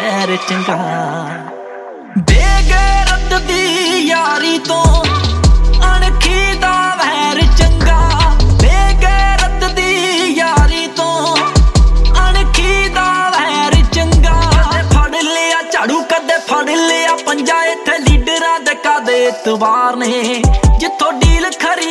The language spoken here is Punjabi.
ਵੈਰ ਚੰਗਾ। ਬੇਗੈਰਤ ਦੀ ਯਾਰੀ ਤੋਂ ਅਣਖੀ ਦਾ ਵੈਰ ਚੰਗਾ। ਬੇਗੈਰਤ ਦੀ ਯਾਰੀ ਤੋਂ ਅਣਖੀ ਦਾ ਵੈਰ ਚੰਗਾ। ਕਦੇ ਫੜ ਲਿਆ ਝਾੜੂ ਕਦੇ ਫੜ ਲਿਆ ਪੰਜਾ, ਇੱਥੇ ਲੀਡਰਾਂ ਦੇ ਕਾਦੇ ਇਤਵਾਰ ਨੇ। ਜਿੱਥੋਂ ਡੀਲ ਖਰੀ